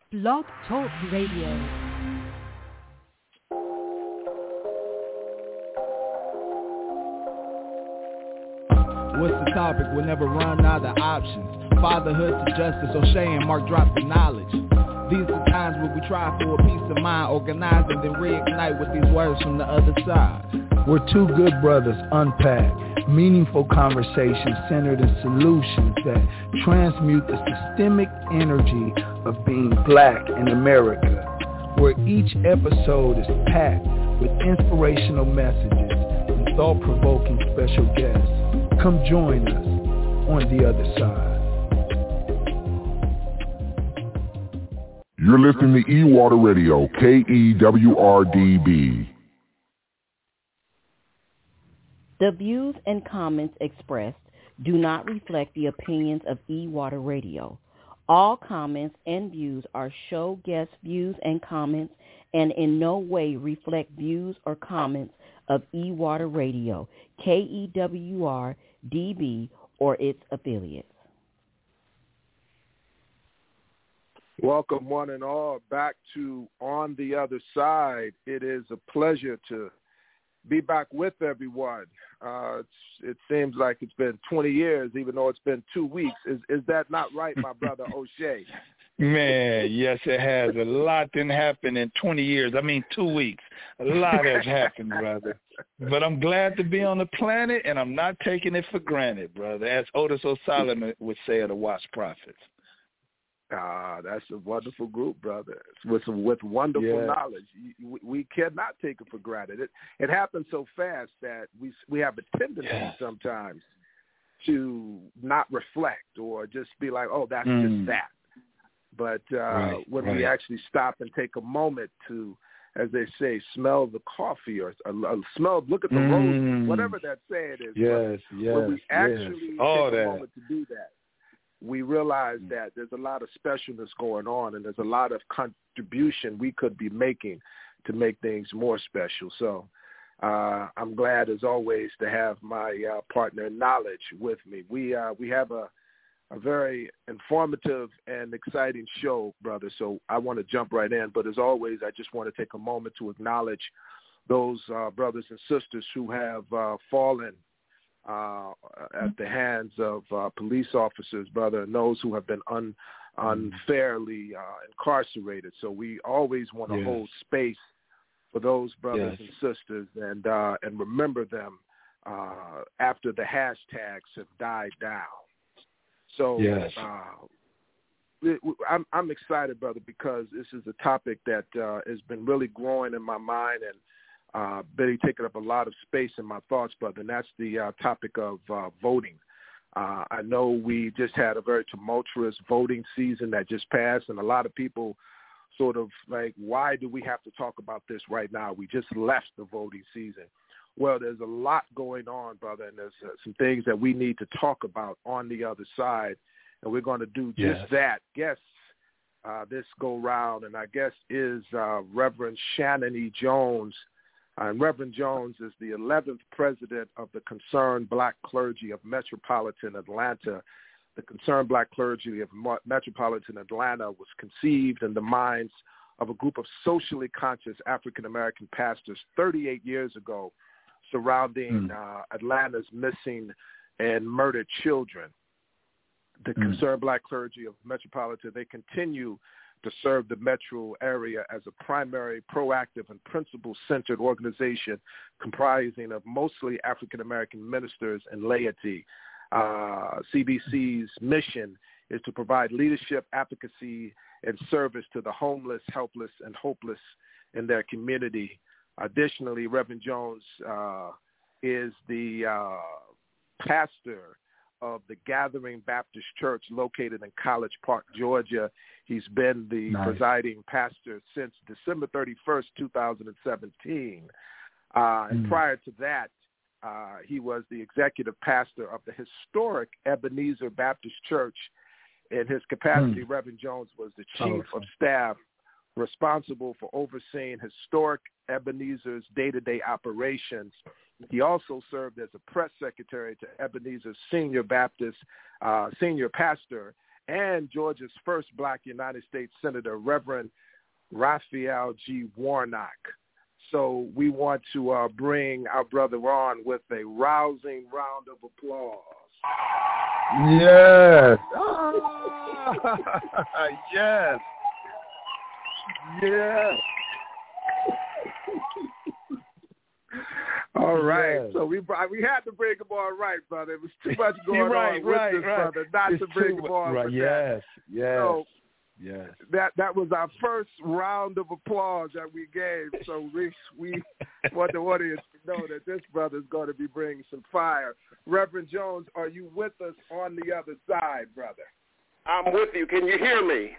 Blog Talk Radio. What's the topic? We'll never run out of options. Fatherhood to justice, O'Shea and Mark drop the knowledge. These are times where we try for a peace of mind, organize and then reignite with these words from the other side. We're two good brothers unpack meaningful conversations centered in solutions that transmute the systemic energy of being black in America, where each episode is packed with inspirational messages and thought-provoking special guests. Come join us on the other side. You're listening to E-Water Radio, KEWRDB. The views and comments expressed do not reflect the opinions of E-Water Radio. All comments and views are show guest views and comments and in no way reflect views or comments of E-Water Radio, KEWRDB, or its affiliates. Welcome, one and all, back to On the Other Side. It is a pleasure to be back with everyone. It seems like it's been 20 years, even though it's been 2 weeks. Is that not right, my brother O'Shea? Man, yes, it has. A lot didn't happen in 20 years. 2 weeks. A lot has happened, brother. But I'm glad to be on the planet, and I'm not taking it for granted, brother, as Otis O'Sullivan would say of the Watts Prophets. That's a wonderful group, brother, with wonderful knowledge. We cannot take it for granted. It happens so fast that we have a tendency sometimes to not reflect or just be like, oh, that's just that. But when we actually stop and take a moment to, as they say, smell the coffee or look at the roses, whatever that saying is. When we actually take a moment to do that, we realize that there's a lot of specialness going on and there's a lot of contribution we could be making to make things more special. So I'm glad, as always, to have my partner in knowledge with me. We have a very informative and exciting show, brother, so I want to jump right in. But as always, I just want to take a moment to acknowledge those brothers and sisters who have fallen at the hands of police officers, brother, and those who have been unfairly incarcerated. So we always want to hold space for those brothers and sisters and remember them after the hashtags have died down. So I'm excited, brother, because this is a topic that has been really growing in my mind and Betty taking up a lot of space in my thoughts, brother, and that's the topic of voting. I know we just had a very tumultuous voting season that just passed, and a lot of people sort of like, why do we have to talk about this right now? We just left the voting season. Well, there's a lot going on, brother, and there's some things that we need to talk about on the other side, and we're going to do just that. Guests this go-round, and I guess is Reverend Shannon E. Jones. And Reverend Jones is the 11th president of the Concerned Black Clergy of Metropolitan Atlanta. The Concerned Black Clergy of Metropolitan Atlanta was conceived in the minds of a group of socially conscious African-American pastors 38 years ago surrounding Atlanta's missing and murdered children. The Concerned Black Clergy of Metropolitan, they continue to serve the metro area as a primary, proactive, and principle-centered organization comprising of mostly African-American ministers and laity. CBC's mission is to provide leadership, advocacy, and service to the homeless, helpless, and hopeless in their community. Additionally, Reverend Jones is the pastor of the Gathering Baptist Church located in College Park, Georgia. He's been the presiding pastor since December 31st, 2017. And prior to that, he was the executive pastor of the historic Ebenezer Baptist Church. In his capacity, Reverend Jones was the chief of staff responsible for overseeing historic Ebenezer's day-to-day operations. He also served as a press secretary to Ebenezer's senior pastor and Georgia's first black United States Senator, Reverend Raphael G. Warnock. So we want to bring our brother on with a rousing round of applause. Yes. Yes. Yes. All right. Yes. So we had to bring him on right, brother. It was too much going on with this brother not to bring him on. Right. Yes. Yes. So, yes. That was our first round of applause that we gave. So we want the audience to know that this brother is going to be bringing some fire. Reverend Jones, are you with us on the other side, brother? I'm with you. Can you hear me?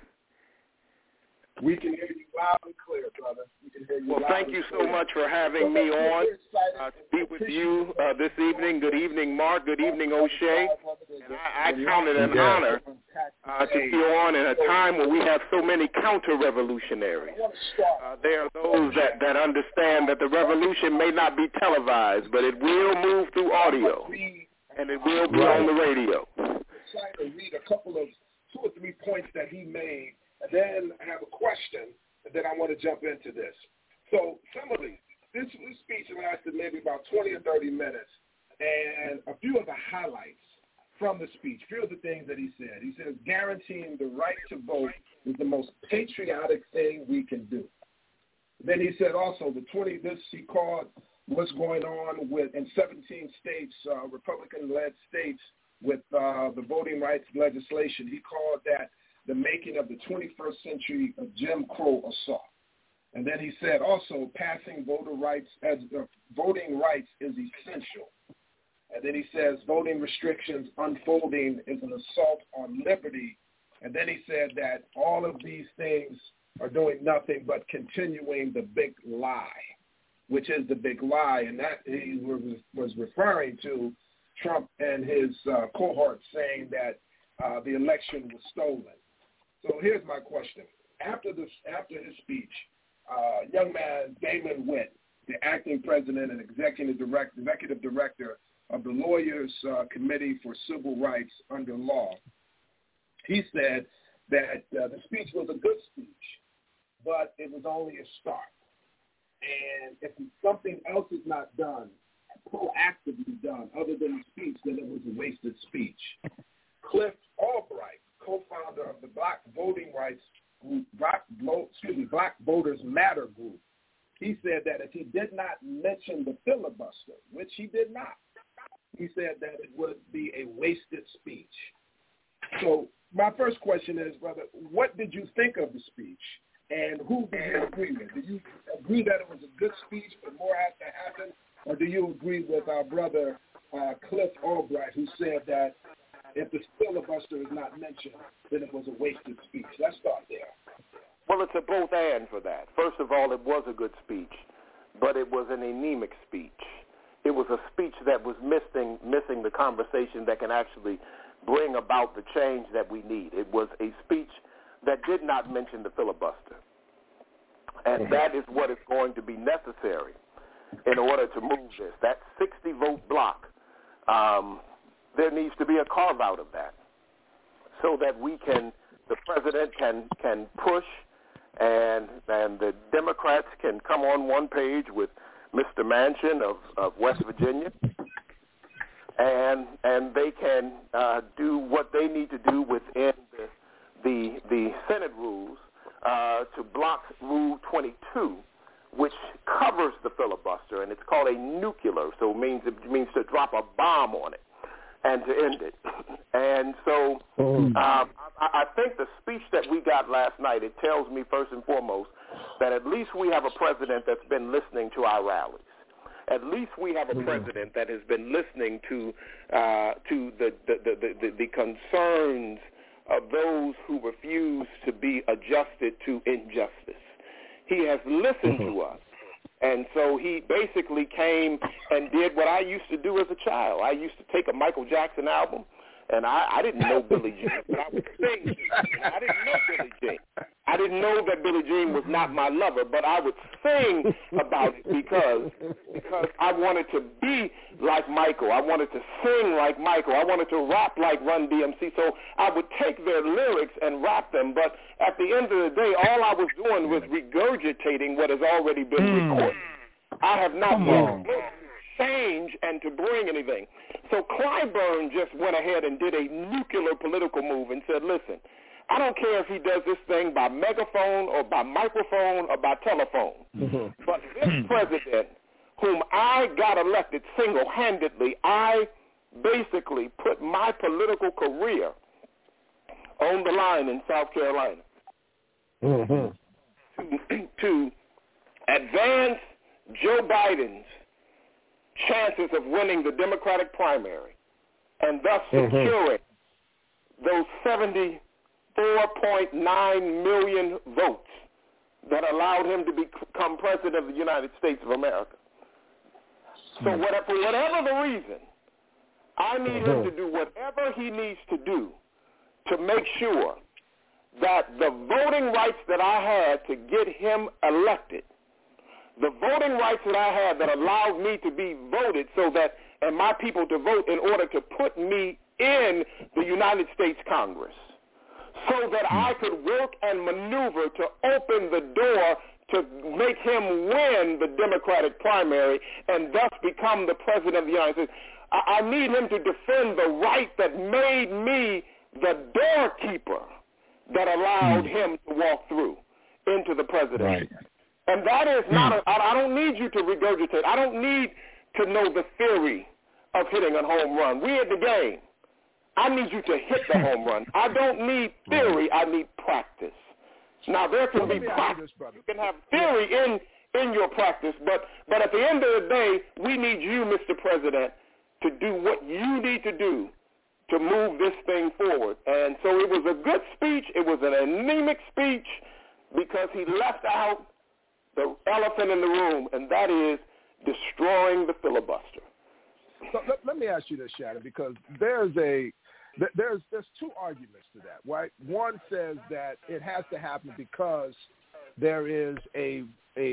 We can hear you loud and clear, brother. We can hear you. Well, thank you so much for having me on to be with you this evening. Good evening, Mark. Good evening, O'Shea. And I count it an honor to be on in a time where we have so many counter-revolutionaries. There are those that understand that the revolution may not be televised, but it will move through audio, and it will be on the radio. I'm trying to read a couple of 2 or 3 points that he made. And then I have a question, and then I want to jump into this. So some of this speech lasted maybe about 20 or 30 minutes, and a few of the highlights from the speech, a few of the things that he said. He says, guaranteeing the right to vote is the most patriotic thing we can do. Then he said also he called what's going on in 17 states, Republican-led states, with the voting rights legislation. He called that the making of the 21st century of Jim Crow assault. And then he said also passing voting rights is essential. And then he says voting restrictions unfolding is an assault on liberty. And then he said that all of these things are doing nothing but continuing the big lie, which is the big lie. And that he was referring to Trump and his cohort saying that the election was stolen. So here's my question. After his speech, young man Damon Witt, the acting president and executive director of the Lawyers Committee for Civil Rights under law, he said that the speech was a good speech, but it was only a start. And if something else is not done, proactively done, other than the speech, then it was a wasted speech. Cliff Albright, co-founder of the Black Voting Rights Group, Black Voters Matter Group, he said that if he did not mention the filibuster, which he did not, he said that it would be a wasted speech. So my first question is, brother, what did you think of the speech, and who did you agree with? Did you agree that it was a good speech, but more had to happen, or do you agree with our brother Cliff Albright, who said that if the filibuster is not mentioned, then it was a wasted speech? Let's start there. Well, it's a both and for that. First of all, it was a good speech, but it was an anemic speech. It was a speech that was missing the conversation that can actually bring about the change that we need. It was a speech that did not mention the filibuster. And that is what is going to be necessary in order to move this. That 60-vote block, there needs to be a carve-out of that so that the president can push and the Democrats can come on one page with Mr. Manchin of West Virginia, and they can do what they need to do within the Senate rules to block Rule 22, which covers the filibuster, and it's called a nuclear, so it means to drop a bomb on it and to end it. And so I think the speech that we got last night, it tells me first and foremost that at least we have a president that's been listening to our rallies. At least we have a president that has been listening to the concerns of those who refuse to be adjusted to injustice. He has listened to us. And so he basically came and did what I used to do as a child. I used to take a Michael Jackson album And I didn't know Billie Jean, but I would sing. I didn't know Billie Jean. I didn't know that Billie Jean was not my lover, but I would sing about it because I wanted to be like Michael. I wanted to sing like Michael. I wanted to rap like Run DMC. So I would take their lyrics and rap them. But at the end of the day, all I was doing was regurgitating what has already been recorded. I have not been to change and to bring anything. So Clyburn just went ahead and did a nuclear political move and said, listen, I don't care if he does this thing by megaphone or by microphone or by telephone. But this president, whom I got elected single-handedly, I basically put my political career on the line in South Carolina to advance Joe Biden's chances of winning the Democratic primary and thus securing those 74.9 million votes that allowed him to become president of the United States of America. So for whatever the reason, I need him to do whatever he needs to do to make sure that the voting rights that I had to get him elected, the voting rights that I had that allowed me to be voted and my people to vote in order to put me in the United States Congress, so that I could work and maneuver to open the door to make him win the Democratic primary and thus become the president of the United States. I need him to defend the right that made me the doorkeeper that allowed him to walk through into the presidency. Right. And that is not I don't need you to regurgitate. I don't need to know the theory of hitting a home run. We at the game. I need you to hit the home run. I don't need theory. I need practice. Now, there can be practice. You can have theory in your practice, but at the end of the day, we need you, Mr. President, to do what you need to do to move this thing forward. And so it was a good speech. It was an anemic speech because he left out the elephant in the room, and that is destroying the filibuster. So let me ask you this, Shannon, because there's two arguments to that, right? One says that it has to happen because there is a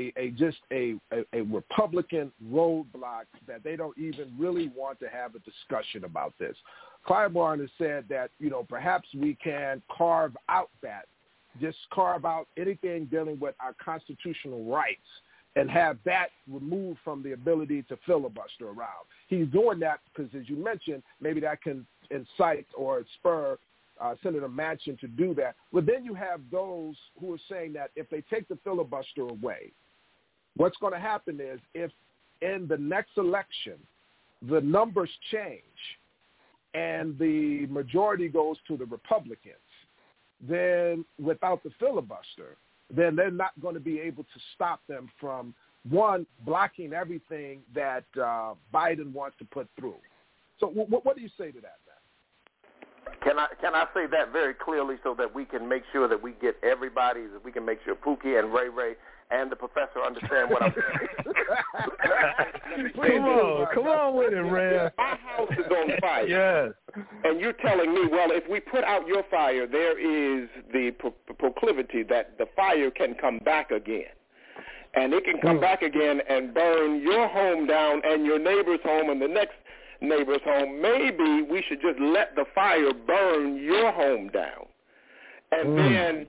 Republican roadblock that they don't even really want to have a discussion about this. Clyburn has said that, perhaps we can carve out anything dealing with our constitutional rights and have that removed from the ability to filibuster around. He's doing that because, as you mentioned, maybe that can incite or spur Senator Manchin to do that. But then you have those who are saying that if they take the filibuster away, what's going to happen is if in the next election the numbers change and the majority goes to the Republicans, then without the filibuster, then they're not going to be able to stop them from, one, blocking everything that Biden wants to put through. So what do you say to that, man? Can I say that very clearly so that we can make sure that we get everybody, that we can make sure Pookie and Ray and the professor understand what I'm saying? Come on with it, Ray. My house is on fire. Yes. And you're telling me, well, if we put out your fire, there is the proclivity that the fire can come back again. And it can come back again and burn your home down and your neighbor's home and the next neighbor's home. Maybe we should just let the fire burn your home down. And then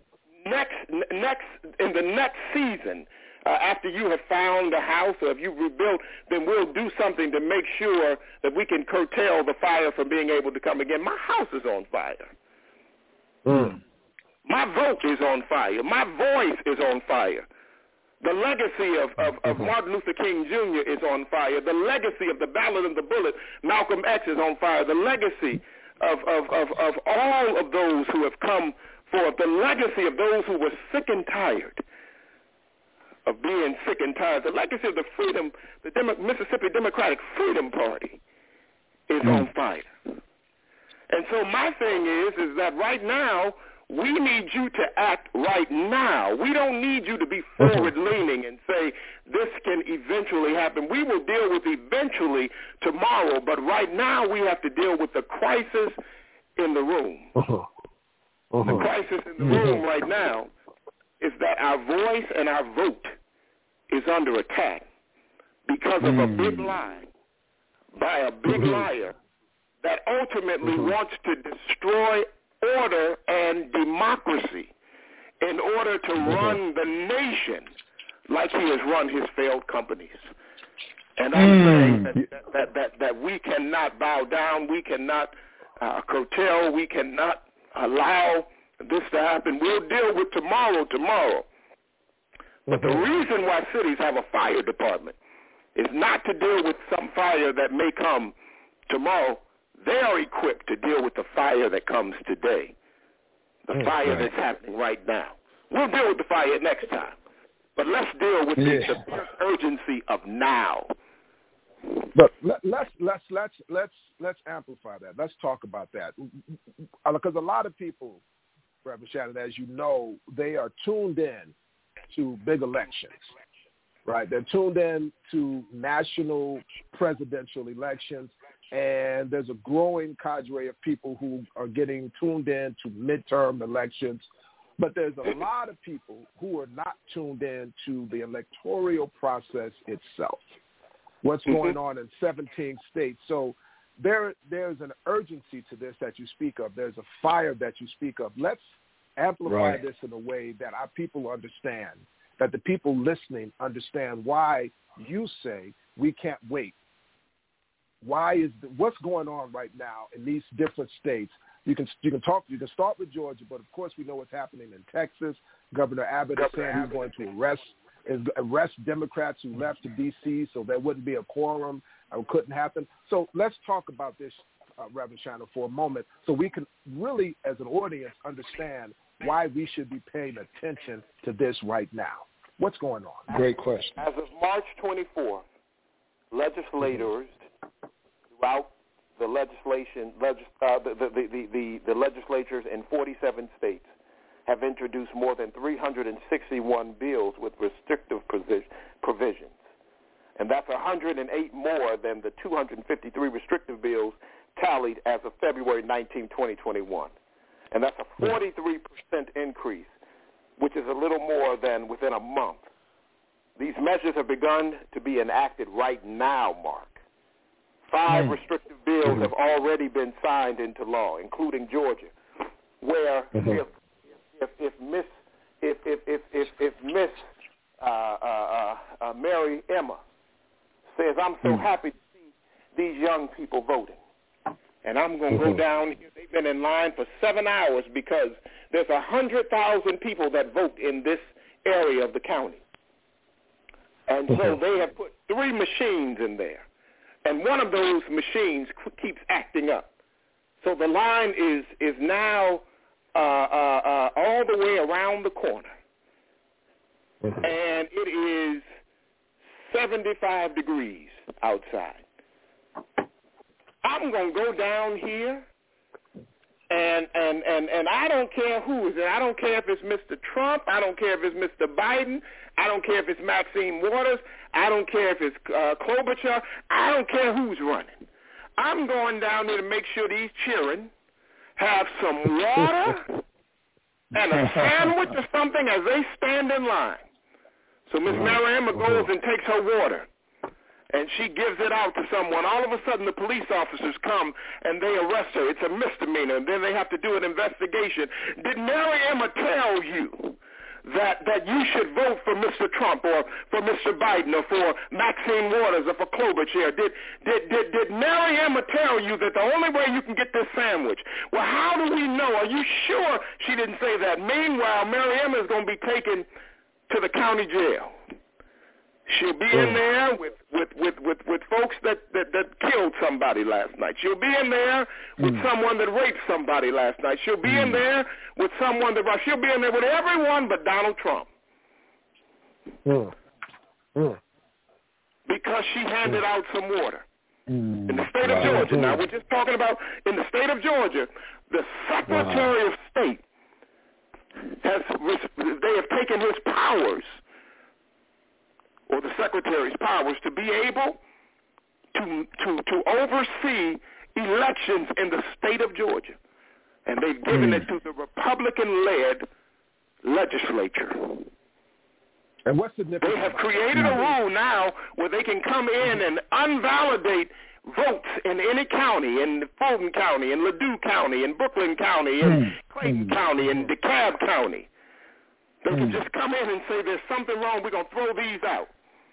in the next season, after you have found a house or if you've rebuilt, then we'll do something to make sure that we can curtail the fire from being able to come again. My house is on fire. My vote is on fire. My voice is on fire. The legacy of Martin Luther King Jr. is on fire. The legacy of the Ballad and the Bullet, Malcolm X, is on fire. The legacy of all of those who have come forth, the legacy of those who were sick and tired of being sick and tired, the legacy of the Mississippi Democratic Freedom Party is on fire. And so my thing is that right now, we need you to act right now. We don't need you to be forward-leaning and say this can eventually happen. We will deal with eventually tomorrow, but right now we have to deal with the crisis in the room. The crisis in the room right now is that our voice and our vote is under attack because of a big lie by a big liar that ultimately wants to destroy order and democracy in order to run the nation like he has run his failed companies. And I'm saying that we cannot bow down, we cannot curtail, we cannot allow this to happen. We'll deal with tomorrow. But the reason why cities have a fire department is not to deal with some fire that may come tomorrow. They are equipped to deal with the fire that comes today, the fire that's happening right now. We'll deal with the fire next time. But let's deal with the urgency of now. But let's amplify that. Let's talk about that, because a lot of people, Reverend Shannon, as you know, they are tuned in to big elections, right? They're tuned in to national presidential elections, and there's a growing cadre of people who are getting tuned in to midterm elections. But there's a lot of people who are not tuned in to the electoral process itself, what's going on in 17 states. So there's an urgency to this that you speak of. There's a fire that you speak of. Let's amplify this in a way that our people understand, that the people listening understand why you say we can't wait. What's going on right now in these different states? You can start with Georgia, but of course we know what's happening in Texas. Governor Abbott is saying he's going to arrest Democrats who left to D.C. so there wouldn't be a quorum. It couldn't happen. So let's talk about this, Reverend Shannon, for a moment, so we can really, as an audience, understand why we should be paying attention to this right now. What's going on? Great question. As of March 24th, legislators throughout the the legislatures in 47 states have introduced more than 361 bills with restrictive provisions. And that's 108 more than the 253 restrictive bills tallied as of February 19, 2021. And that's a 43% increase, which is a little more than within a month. These measures have begun to be enacted right now, Mark. 5 restrictive bills have already been signed into law, including Georgia, where if Miss Mary Emma says, "I'm so happy to see these young people voting, and I'm going to go down here." They've been in line for 7 hours because there's 100,000 people that vote in this area of the county, and so they have put 3 machines in there. And one of those machines keeps acting up. So the line is now all the way around the corner. And it is 75 degrees outside. I'm going to go down here, and I don't care who is it. I don't care if it's Mr. Trump. I don't care if it's Mr. Biden. I don't care if it's Maxine Waters. I don't care if it's Klobuchar. I don't care who's running. I'm going down there to make sure these children have some water and a sandwich or something as they stand in line. So Miss Mary Emma goes and takes her water, and she gives it out to someone. All of a sudden, the police officers come, and they arrest her. It's a misdemeanor, and then they have to do an investigation. Did Mary Emma tell you that you should vote for Mr. Trump or for Mr. Biden or for Maxine Waters or for Klobuchar? Did Mary Emma tell you that the only way you can get this sandwich? Well, how do we know? Are you sure she didn't say that? Meanwhile, Mary Emma is going to be taken to the county jail. She'll be in there with folks that killed somebody last night. She'll be in there with someone that raped somebody last night. She'll be in there with someone she'll be in there with everyone but Donald Trump. Because she handed out some water. In the state of Georgia, now we're just talking about in the state of Georgia, the Secretary of State they have taken his powers, or the Secretary's powers, to be able to oversee elections in the state of Georgia. and they've given it to the Republican-led legislature. And what's the difference? They have created a rule now where they can come in and unvalidate votes in any county, in Fulton County, in Ladue County, in Brooklyn County, in Clayton County, in DeKalb County. They can just come in and say there's something wrong, we're going to throw these out.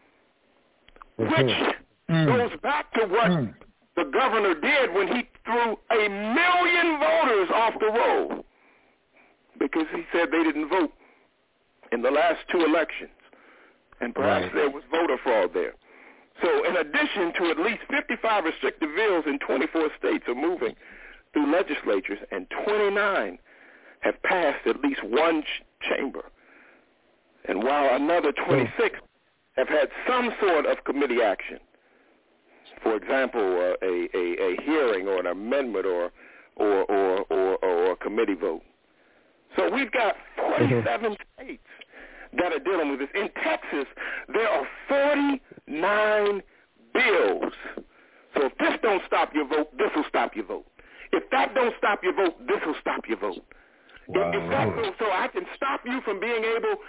Which goes back to what the governor did when he threw 1 million voters off the roll because he said they didn't vote in the last 2 elections. And perhaps there was voter fraud there. So in addition to at least 55 restrictive bills in 24 states are moving through legislatures, and 29 have passed at least one chamber. And while another 26 have had some sort of committee action, for example, a hearing or an amendment or a committee vote. So we've got 47 states that are dealing with this. In Texas, there are 49 bills. So if this don't stop your vote, this will stop your vote. If that don't stop your vote, this will stop your vote. Wow. If that, so I can stop you from being able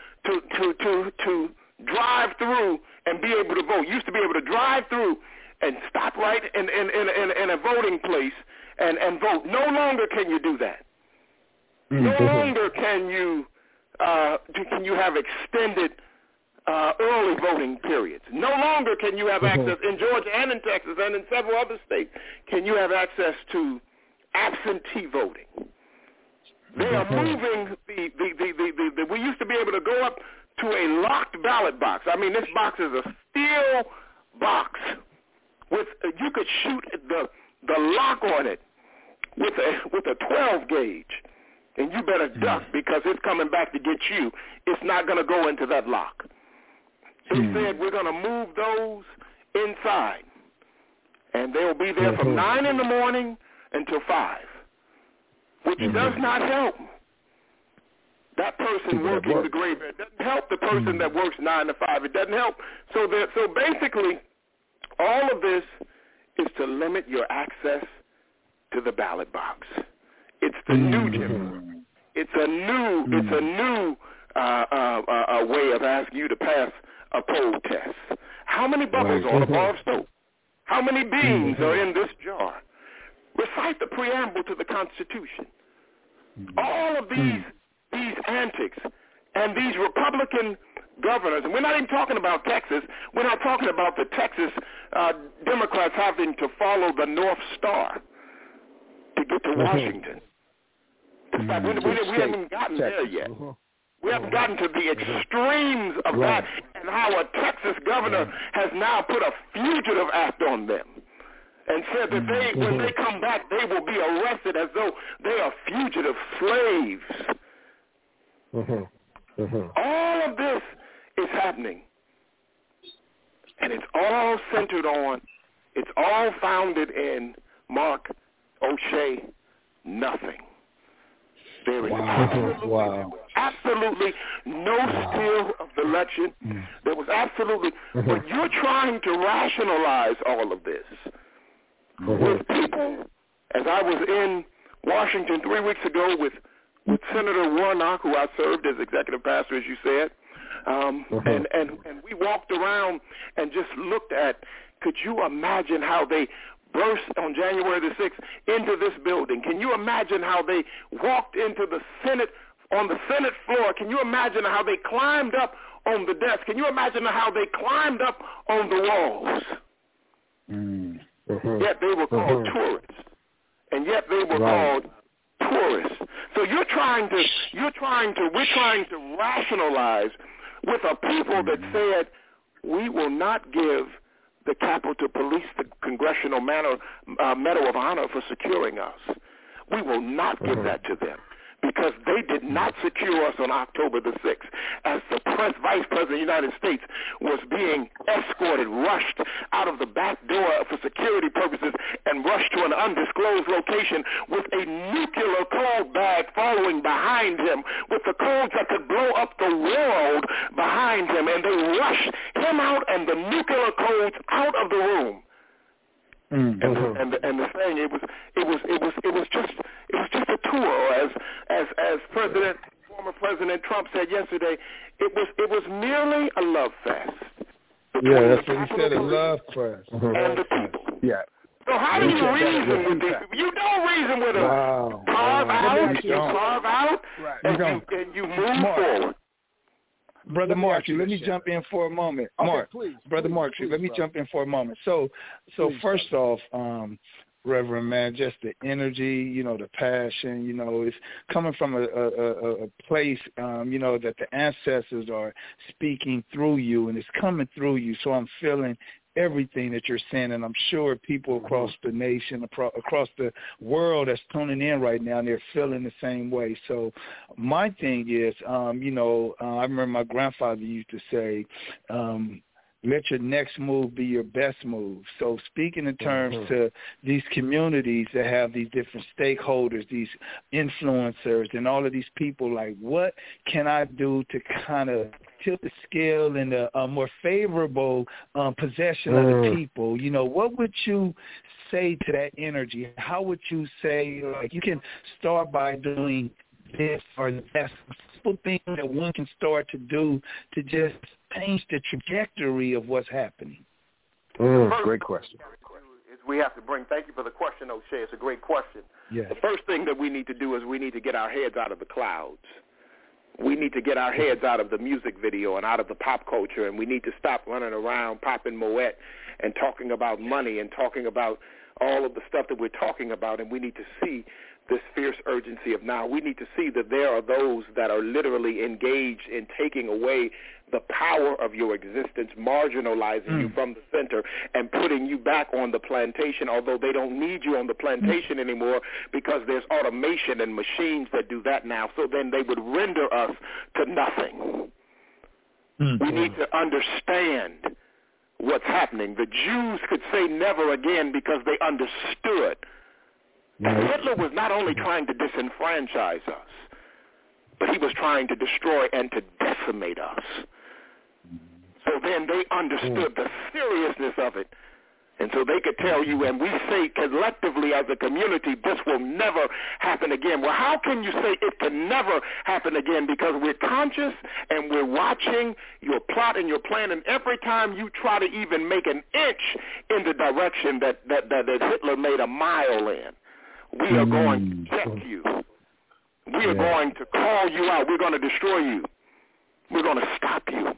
to drive through and be able to vote. You used to be able to drive through and stop right in a voting place and vote. No longer can you do that. No longer can you have extended early voting periods. No longer can you have access in Georgia and in Texas and in several other states. Can you have access to absentee voting? They are moving the we used to be able to go up to a locked ballot box. I mean, this box is a steel box with you could shoot the lock on it with a 12 gauge. And you better duck because it's coming back to get you. It's not going to go into that lock. They said we're going to move those inside. And they'll be there from 9 in the morning until 5, which does not help that person working the graveyard. It doesn't help the person that works 9 to 5. It doesn't help. So basically, all of this is to limit your access to the ballot box. It's the new Jim. It's a new way of asking you to pass a poll test. How many bubbles on a bar of soap? How many beans are in this jar? Recite the preamble to the Constitution. All of these antics and these Republican governors, and we're not even talking about Texas. We're not talking about the Texas Democrats having to follow the North Star to get to Washington. We haven't even gotten there yet. We haven't gotten to the extremes of that, and how a Texas governor has now put a fugitive act on them and said that when they come back, they will be arrested as though they are fugitive slaves. All of this is happening, and it's all centered on, it's all founded in, Mark O'Shea, nothing. There is absolutely no steal of the election. There was absolutely, but you're trying to rationalize all of this with people, as I was in Washington 3 weeks ago with Senator Warnock, who I served as executive pastor, as you said, and we walked around and just looked at, could you imagine how they burst on January the 6th into this building? Can you imagine how they walked into the Senate, on the Senate floor? Can you imagine how they climbed up on the desk? Can you imagine how they climbed up on the walls? Yet they were called tourists. And yet they were called tourists. So we're trying to rationalize with a people that said, we will not give the Capitol Police the Congressional Medal of Honor for securing us. We will not give that to them because they did not secure us on October the 6th as the Vice President of the United States was being escorted, rushed out of the back door for security purposes and rushed to an undisclosed location with a nuclear code bag following behind him with the codes that could blow up the world behind him, and they rushed him out and the nuclear codes out of the room. Mm-hmm. And the saying it was just a tour, as former President Trump said yesterday. It was merely a love fest. Yeah, that's what he said. A love fest. And the people. Yeah. So how do you reason with these? You don't reason with them. Wow. Carve out, and you move forward. Brother Mark, let me jump in for a moment. Mark, Brother Mark, let me jump in for a moment. So first off, Reverend, man, just the energy, the passion, it's coming from a place, that the ancestors are speaking through you, and it's coming through you. So I'm feeling everything that you're saying, and I'm sure people across the nation, across the world that's tuning in right now, they're feeling the same way. So my thing is, I remember my grandfather used to say, let your next move be your best move. So speaking in terms to these communities that have these different stakeholders, these influencers, and all of these people, like, what can I do to kind of tilt the scale in a more favorable possession of the people? What would you say to that energy? How would you say, like, you can start by doing this or that simple thing that one can start to do to just change the trajectory of what's happening? Great question. Thank you for the question, O'Shea. It's a great question. Yes. The first thing that we need to do is we need to get our heads out of the clouds. We need to get our heads out of the music video and out of the pop culture, and we need to stop running around popping Moet and talking about money and talking about all of the stuff that we're talking about, and we need to see this fierce urgency of now. We need to see that there are those that are literally engaged in taking away the power of your existence, marginalizing you from the center and putting you back on the plantation, although they don't need you on the plantation anymore because there's automation and machines that do that now. So then they would render us to nothing. We need to understand what's happening. The Jews could say never again because they understood. Hitler was not only trying to disenfranchise us, but he was trying to destroy and to decimate us. So then they understood the seriousness of it. And so they could tell you, and we say collectively as a community, this will never happen again. Well, how can you say it can never happen again? Because we're conscious and we're watching your plot and your plan, and every time you try to even make an inch in the direction that Hitler made a mile in, we are going to check you. We are going to call you out. We're going to destroy you. We're going to stop you.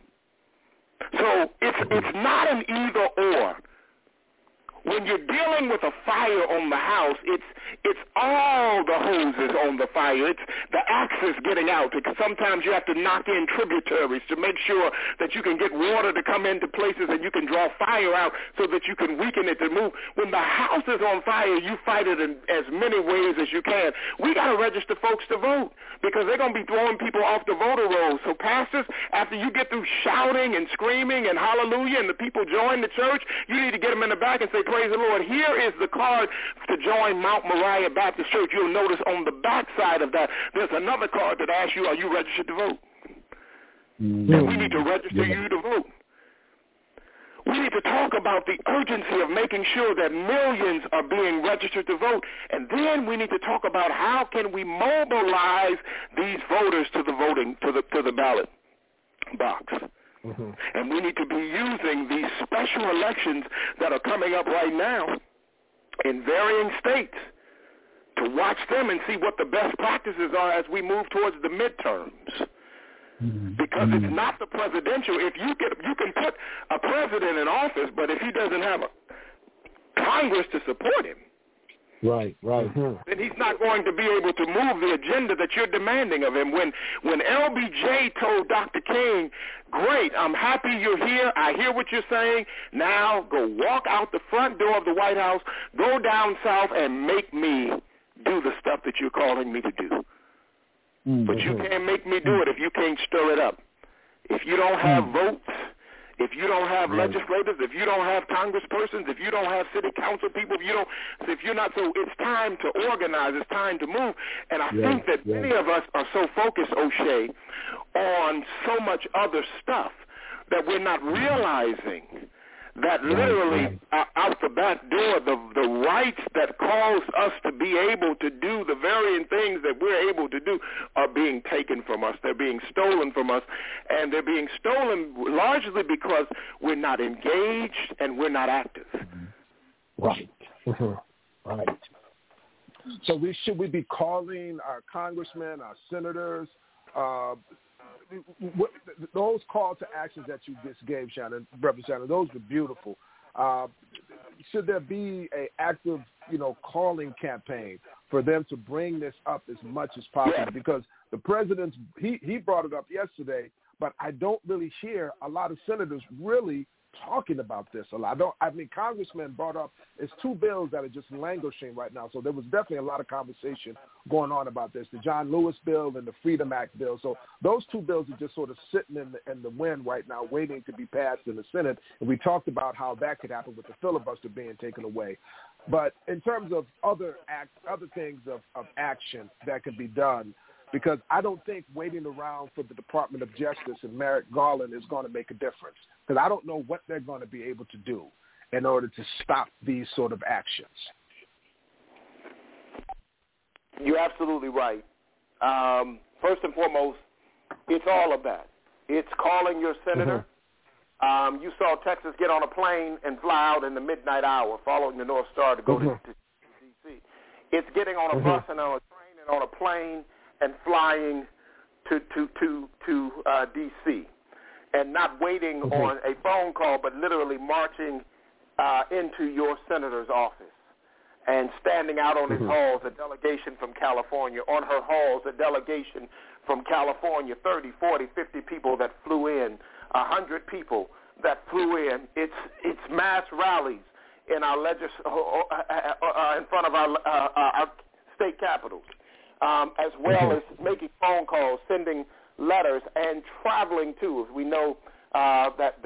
So it's not an either or. When you're dealing with a fire on the house, it's all the hoses on the fire. It's the axis getting out, because sometimes you have to knock in tributaries to make sure that you can get water to come into places and you can draw fire out so that you can weaken it to move. When the house is on fire, you fight it in as many ways as you can. We got to register folks to vote because they're going to be throwing people off the voter rolls. So pastors, after you get through shouting and screaming and hallelujah and the people join the church, you need to get them in the back and say, praise the Lord, here is the card to join Mount Moriah Baptist Church. You'll notice on the back side of that, there's another card that asks you, are you registered to vote? And we need to register you to vote. We need to talk about the urgency of making sure that millions are being registered to vote. And then we need to talk about how can we mobilize these voters to the voting, to the ballot box. And we need to be using these special elections that are coming up right now in varying states to watch them and see what the best practices are as we move towards the midterms. Because it's not the presidential. If you can put a president in office, but if he doesn't have a Congress to support him, right. then he's not going to be able to move the agenda that you're demanding of him. When LBJ told Dr. King, great, I'm happy you're here. I hear what you're saying. Now go walk out the front door of the White House, go down south, and make me do the stuff that you're calling me to do. But you can't make me do it if you can't stir it up. If you don't have votes, if you don't have legislators, if you don't have congresspersons, if you don't have city council people, if you're not, so it's time to organize, it's time to move. And I think that many of us are so focused, O'Shea, on so much other stuff that we're not realizing that literally out the back door, the rights that cause us to be able to do the very things that we're able to do are being taken from us. They're being stolen from us, and they're being stolen largely because we're not engaged and we're not active. Right. Right. So should we be calling our congressmen, our senators, those call to actions that you just gave, Shannon, Brother Shannon, those were beautiful. Should there be an active, calling campaign for them to bring this up as much as possible? Yeah. Because the president, he brought it up yesterday, but I don't really hear a lot of senators really talking about this a lot. Congressmen brought up, it's two bills that are just languishing right now. So there was definitely a lot of conversation going on about this, the John Lewis bill and the Freedom Act bill. So those two bills are just sort of sitting in the wind right now, waiting to be passed in the Senate. And we talked about how that could happen with the filibuster being taken away. But in terms of other things of action that could be done, because I don't think waiting around for the Department of Justice and Merrick Garland is going to make a difference, because I don't know what they're going to be able to do in order to stop these sort of actions. You're absolutely right. First and foremost, it's all of that. It's calling your senator. Mm-hmm. You saw Texas get on a plane and fly out in the midnight hour following the North Star to go to D.C. It's getting on a bus and on a train and on a plane and flying to D.C. and not waiting on a phone call, but literally marching into your senator's office and standing out on his halls, a delegation from California, on her halls, a delegation from California, 30, 40, 50 people that flew in, 100 people that flew in. It's mass rallies in our in front of our state capitals. As well as making phone calls, sending letters, and traveling too. As we know that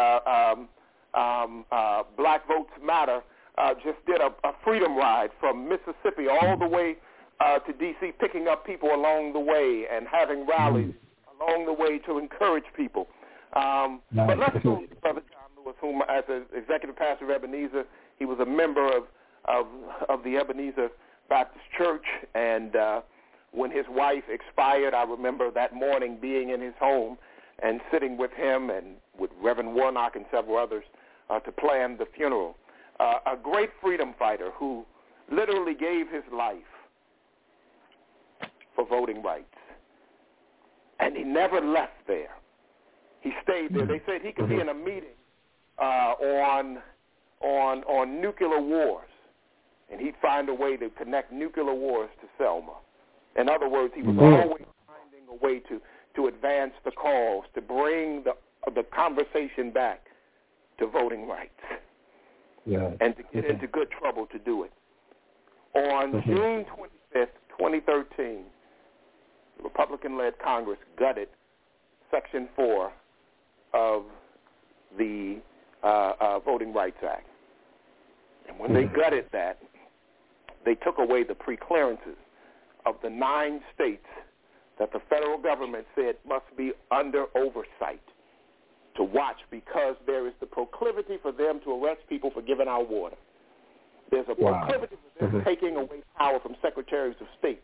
Black Votes Matter just did a freedom ride from Mississippi all the way to D.C., picking up people along the way and having rallies along the way to encourage people. But let's go to Brother John Lewis, whom as an executive pastor of Ebenezer, he was a member of the Ebenezer Baptist Church, and when his wife expired, I remember that morning being in his home and sitting with him and with Reverend Warnock and several others to plan the funeral. A great freedom fighter who literally gave his life for voting rights, and he never left there. He stayed there. They said he could be in a meeting on nuclear wars, and he'd find a way to connect nuclear wars to Selma. In other words, he was always finding a way to advance the cause, to bring the conversation back to voting rights, and to get into good trouble to do it. On June 25th, 2013, the Republican-led Congress gutted Section 4 of the Voting Rights Act. And when they gutted that, they took away the preclearances of the 9 states that the federal government said must be under oversight to watch, because there is the proclivity for them to arrest people for giving out water. There's a proclivity for them taking away power from secretaries of state.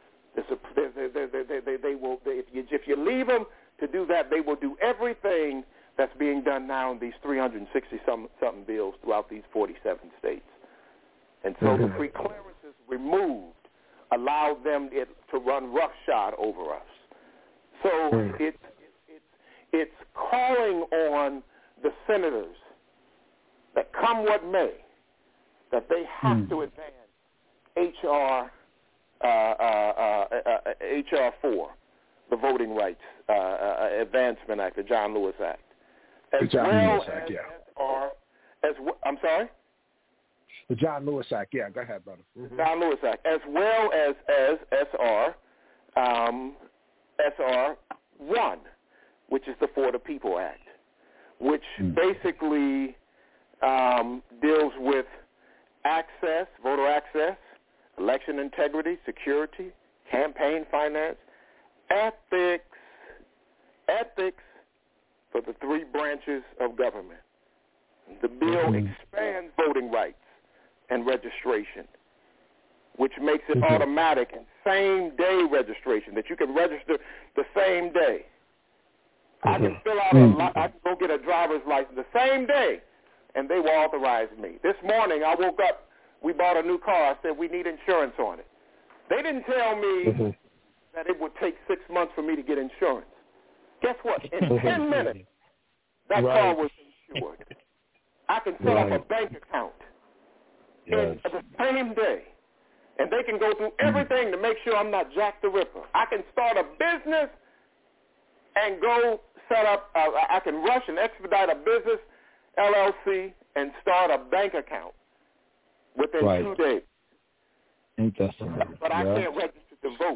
They will, if you leave them to do that, they will do everything that's being done now in these 360-something bills throughout these 47 states. And so the preclearances removed allowed them to run roughshod over us. So it's calling on the senators that come what may, that they have to advance H.R. 4, the Voting Rights Advancement Act, the John Lewis Act. The John Lewis Act, I'm sorry? The John Lewis Act, yeah. Go ahead, brother. John Lewis Act, as well as SR 1, which is the For the People Act, which basically deals with access, voter access, election integrity, security, campaign finance, ethics for the 3 branches of government. The bill expands voting rights and registration, which makes it automatic and same-day registration, that you can register the same day. I can fill out I can go get a driver's license the same day, and they will authorize me. This morning I woke up, we bought a new car. I said, we need insurance on it. They didn't tell me that it would take 6 months for me to get insurance. Guess what? In 10 minutes, that car was insured. I can set up a bank account in the same day, and they can go through everything to make sure I'm not Jack the Ripper. I can start a business and go set up, I can rush and expedite a business, LLC, and start a bank account within 2 days. Ain't that something? But I can't register to vote.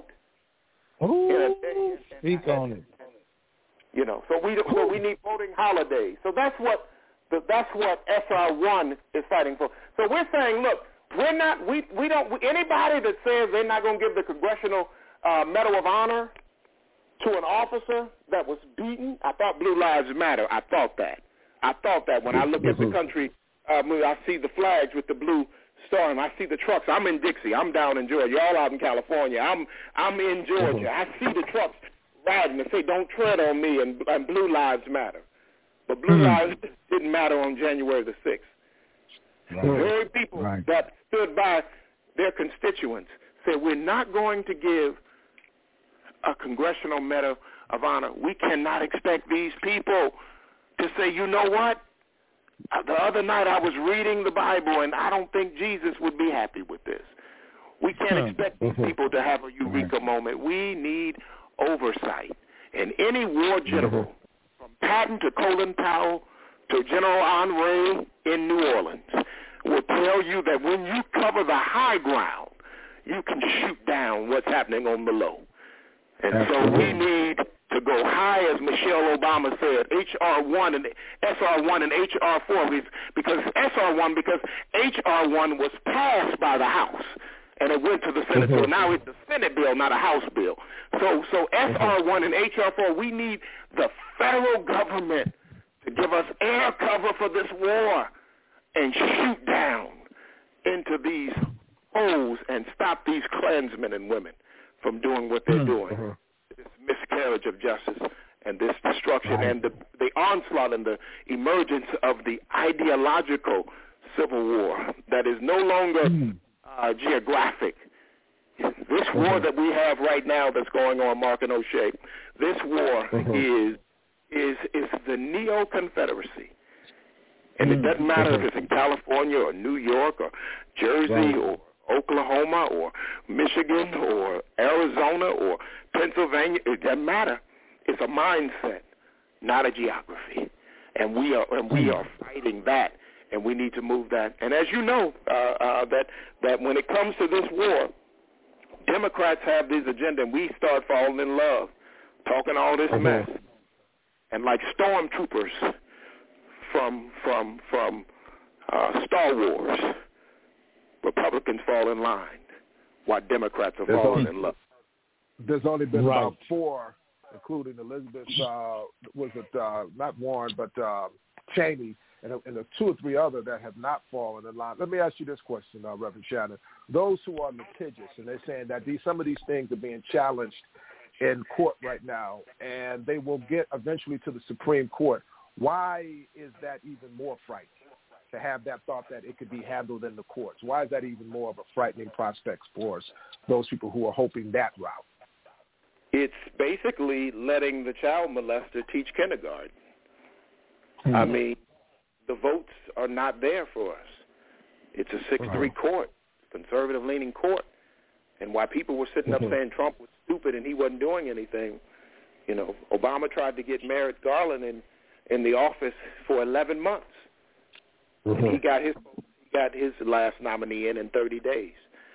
Speak on it. You know, so we need voting holidays. So that's what SR1 is fighting for. So we're saying, look, anybody that says they're not going to give the Congressional Medal of Honor to an officer that was beaten, I thought Blue Lives Matter. I thought that when I look at the country, I see the flags with the blue star, and I see the trucks. I'm in Dixie. I'm down in Georgia. Y'all out in California. I'm in Georgia. I see the trucks riding and say, "Don't tread on me," and Blue Lives Matter. But Blue Lives didn't matter on January the 6th. The very people that stood by their constituents said, we're not going to give a Congressional Medal of Honor. We cannot expect these people to say, you know what? The other night I was reading the Bible, and I don't think Jesus would be happy with this. We can't expect these people to have a eureka moment. We need oversight. And any war general, from Patton to Colin Powell to General Henry in New Orleans, will tell you that when you cover the high ground, you can shoot down what's happening on the low. And so we need to go high, as Michelle Obama said, HR1 and SR1 and HR4, because SR1, because HR1 was passed by the House, and it went to the Senate. So now it's a Senate bill, not a House bill. So SR1 and HR4, we need the federal government to give us air cover for this war and shoot down into these holes and stop these Klansmen and women from doing what they're doing. This miscarriage of justice and this destruction and the onslaught and the emergence of the ideological civil war that is no longer geographic. This war that we have right now that's going on, Mark and O'Shea, this war is the Neo-Confederacy. And it doesn't matter if it's in California or New York or Jersey or Oklahoma or Michigan or Arizona or Pennsylvania. It doesn't matter. It's a mindset, not a geography. And we are fighting that, and we need to move that. And as you know, that when it comes to this war, Democrats have this agenda, and we start falling in love, talking all this mess. And like stormtroopers from Star Wars, Republicans fall in line while Democrats are falling in love. There's only been about 4, including Elizabeth, not Warren, but Cheney, and there's 2 or 3 other that have not fallen in line. Let me ask you this question, Reverend Shannon. Those who are litigious, and they're saying that some of these things are being challenged in court right now, and they will get eventually to the Supreme Court. Why is that even more frightening, to have that thought that it could be handled in the courts? Why is that even more of a frightening prospect for those people who are hoping that route? It's basically letting the child molester teach kindergarten. I mean, the votes are not there for us. It's a 6-3 court, conservative-leaning court. And while people were sitting up saying Trump was stupid and he wasn't doing anything, you know, Obama tried to get Merrick Garland in the office for 11 months. And he got his last nominee in 30 days.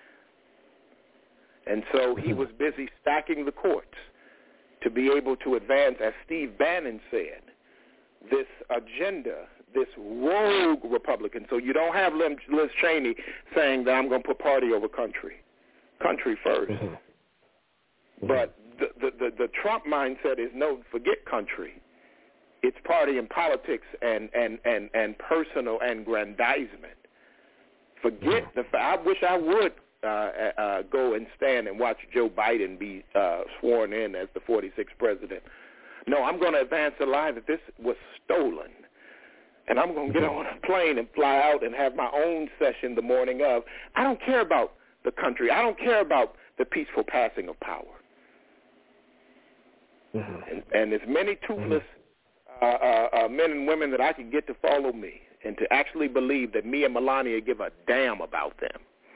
And so he was busy stacking the courts to be able to advance, as Steve Bannon said, this agenda, this rogue Republican. So you don't have Liz Cheney saying that I'm going to put party over country. Country first. But the Trump mindset is, no, forget country. It's party and politics and personal aggrandizement. Forget I wish I would go and stand and watch Joe Biden be sworn in as the 46th president. No, I'm going to advance the line that this was stolen. And I'm going to get on a plane and fly out and have my own session the morning of. I don't care about the country. I don't care about the peaceful passing of power. And as many toothless men and women that I can get to follow me and to actually believe that me and Melania give a damn about them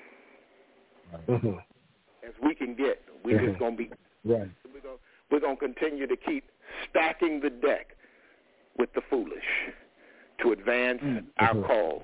as we can get. We're just going to be right. We're going to continue to keep stacking the deck with the foolish to advance our cause.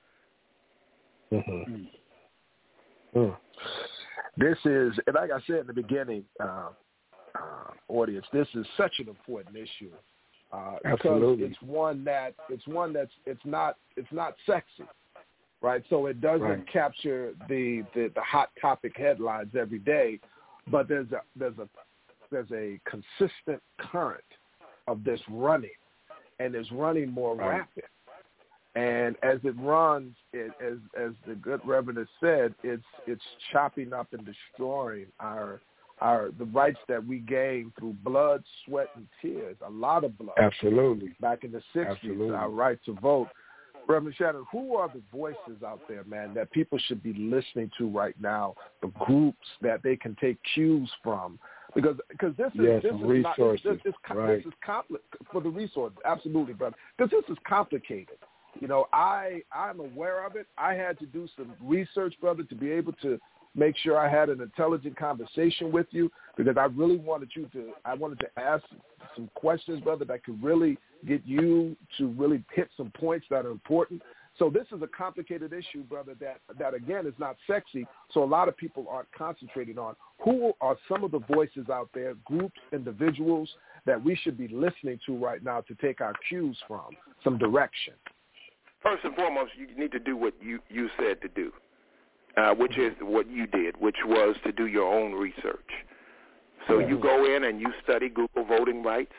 This is, and like I said in the beginning, audience, this is such an important issue. Absolutely. It's one that's not sexy, right? So it doesn't capture the hot topic headlines every day, but there's a consistent current of this running, and it's running more rapid. And as it runs, as the good Reverend has said, it's chopping up and destroying the rights that we gained through blood, sweat, and tears. A lot of blood. Absolutely. Back in the 60s, Absolutely. Our right to vote. Reverend Shannon, who are the voices out there, man, that people should be listening to right now? The groups that they can take cues from, because this is resources. This is for the resources. Absolutely, brother. Because this is complicated. You know, I'm aware of it. I had to do some research, brother, to be able to make sure I had an intelligent conversation with you, because I really wanted I wanted to ask some questions, brother, that could really get you to really hit some points that are important. So this is a complicated issue, brother, that again is not sexy. So a lot of people aren't concentrating on who are some of the voices out there, groups, individuals that we should be listening to right now to take our cues from, some direction. First and foremost, you need to do what you said to do, which is what you did, which was to do your own research. So you go in and you study Google voting rights,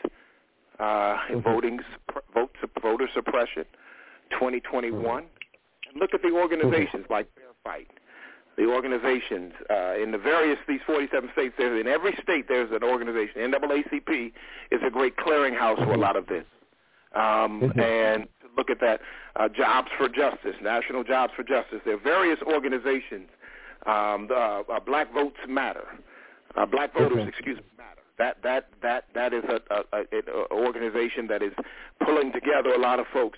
voter suppression, 2021, and look at the organizations like Fair Fight. The organizations in these 47 states, in every state there's an organization. NAACP is a great clearinghouse for a lot of this. And to look at that, Jobs for Justice, National Jobs for Justice. There are various organizations. Black Votes Matter. Black Voters, matter. That is an organization that is pulling together a lot of folks.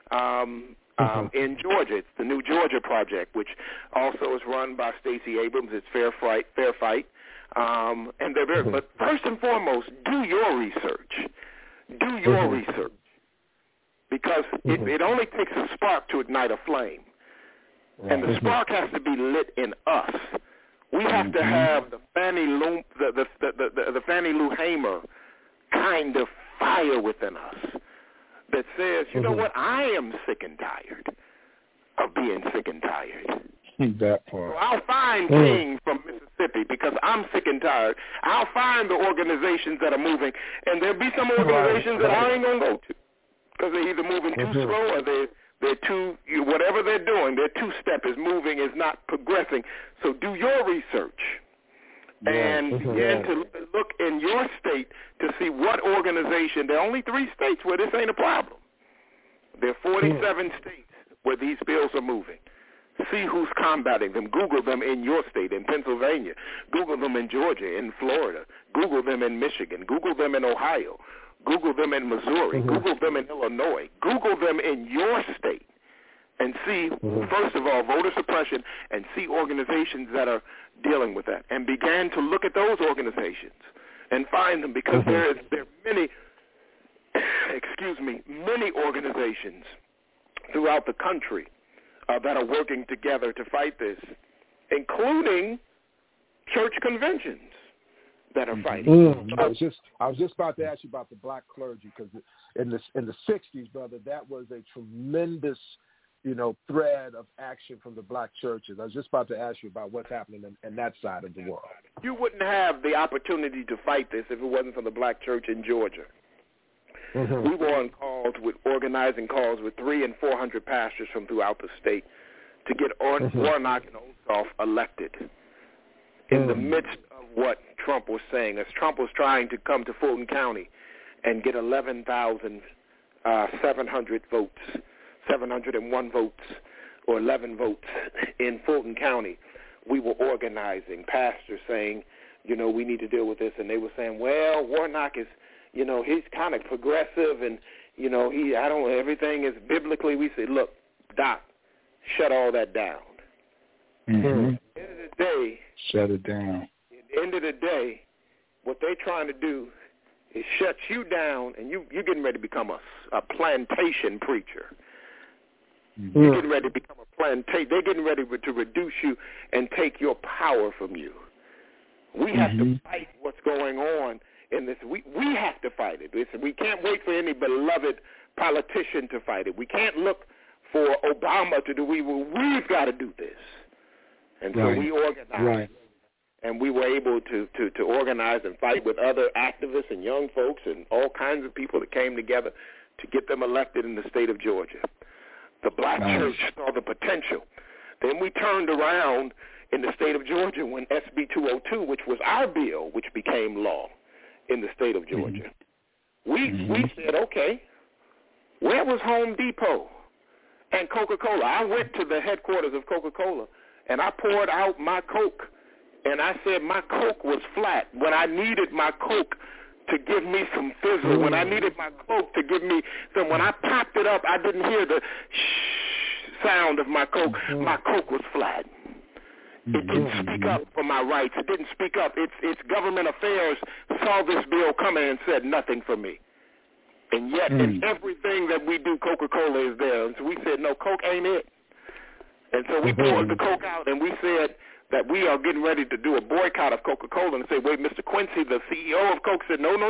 In Georgia, it's the New Georgia Project, which also is run by Stacey Abrams. It's Fair Fight, and they're very. But first and foremost, do your research. Do your research, because it only takes a spark to ignite a flame, and the spark has to be lit in us. We have to have the Fannie Lou Hamer kind of fire within us that says, you know what, I am sick and tired of being sick and tired. That part. So I'll find King from Mississippi because I'm sick and tired. I'll find the organizations that are moving, and there'll be some organizations that I ain't going to go to because they're either moving too slow or they're too, whatever they're doing, their two-step is moving, is not progressing. So do your research and begin to look in your state to see what organization. There are only 3 states where this ain't a problem. There are 47 states where these bills are moving. See who's combating them. Google them in your state, in Pennsylvania. Google them in Georgia, in Florida. Google them in Michigan. Google them in Ohio. Google them in Missouri. Google them in Illinois. Google them in your state and see, first of all, voter suppression, and see organizations that are dealing with that, and began to look at those organizations and find them, because there are many, many organizations throughout the country that are working together to fight this, including church conventions that are fighting. I was just about to ask you about the black clergy, because in the 60s, brother, that was a tremendous, thread of action from the black churches. I was just about to ask you about what's happening in that side of the world. You wouldn't have the opportunity to fight this if it wasn't for the black church in Georgia. We were on calls with organizing calls with 300 and 400 pastors from throughout the state to get Warnock and Ossoff elected in the midst of what Trump was saying, as Trump was trying to come to Fulton County and get 11,700 votes, 701 votes, or 11 votes in Fulton County. We were organizing, pastors saying, we need to deal with this. And they were saying, well, Warnock is, he's kind of progressive and, everything is biblically. We said, look, Doc, shut all that down. Mm-hmm. At the end of the day, shut it down. At the end of the day, what they're trying to do is shut you down, and you're getting ready to become a plantation preacher. Mm-hmm. You're getting ready to become a plantation. They're getting ready to reduce you and take your power from you. We have to fight what's going on in this. We have to fight it. We can't wait for any beloved politician to fight it. We can't look for Obama to do. We've got to do this. And so we organized. Right. And we were able to organize and fight with other activists and young folks and all kinds of people that came together to get them elected in the state of Georgia. The black church saw the potential. Then we turned around in the state of Georgia when SB 202, which was our bill, which became law in the state of Georgia. We said, okay, where was Home Depot and Coca-Cola? I went to the headquarters of Coca-Cola, and I poured out my Coke, and I said my Coke was flat when I needed my Coke to give me some fizzle, when I needed my Coke to give me some. When I popped it up, I didn't hear the sound of my Coke. My Coke was flat. It didn't speak up for my rights. It didn't speak up. Its government affairs saw this bill coming and said nothing for me. And yet in everything that we do, Coca-Cola is there. And so we said, no, Coke ain't it. And so we poured the Coke out, and we said that we are getting ready to do a boycott of Coca-Cola and say, wait, Mr. Quincy, the CEO of Coke, said, no.